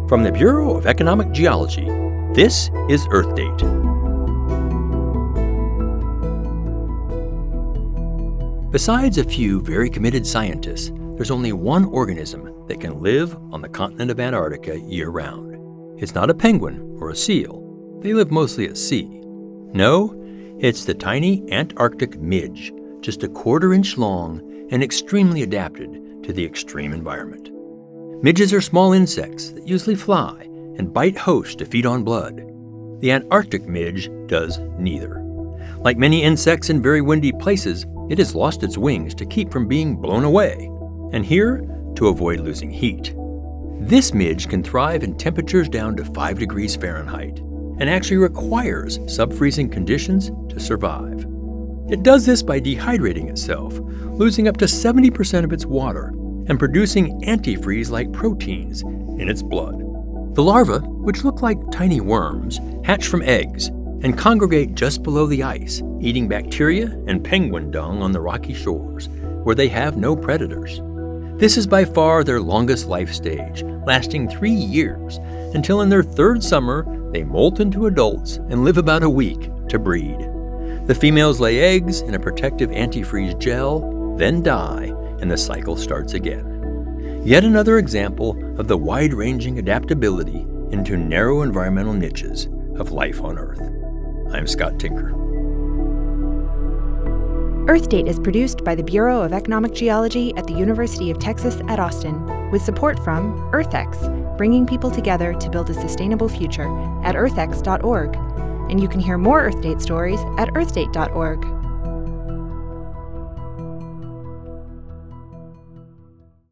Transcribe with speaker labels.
Speaker 1: From the Bureau of Economic Geology, this is Earth Date. Besides a few very committed scientists, there's only one organism that can live on the continent of Antarctica year-round. It's not a penguin or a seal. They live mostly at sea. No, it's the tiny Antarctic midge, just a quarter-inch long and extremely adapted to the extreme environment. Midges are small insects that usually fly and bite hosts to feed on blood. The Antarctic midge does neither. Like many insects in very windy places, it has lost its wings to keep from being blown away, and here to avoid losing heat. This midge can thrive in temperatures down to 5 degrees Fahrenheit and actually requires sub-freezing conditions to survive. It does this by dehydrating itself, losing up to 70% of its water and producing antifreeze-like proteins in its blood. The larvae, which look like tiny worms, hatch from eggs and congregate just below the ice, eating bacteria and penguin dung on the rocky shores, where they have no predators. This is by far their longest life stage, lasting 3 years, until in their third summer they molt into adults and live about a week to breed. The females lay eggs in a protective antifreeze gel, then die, and the cycle starts again. Yet another example of the wide-ranging adaptability into narrow environmental niches of life on Earth. I'm Scott Tinker.
Speaker 2: Earth Date is produced by the Bureau of Economic Geology at the University of Texas at Austin, with support from EarthX, bringing people together to build a sustainable future at earthx.org. And you can hear more Earth Date stories at earthdate.org.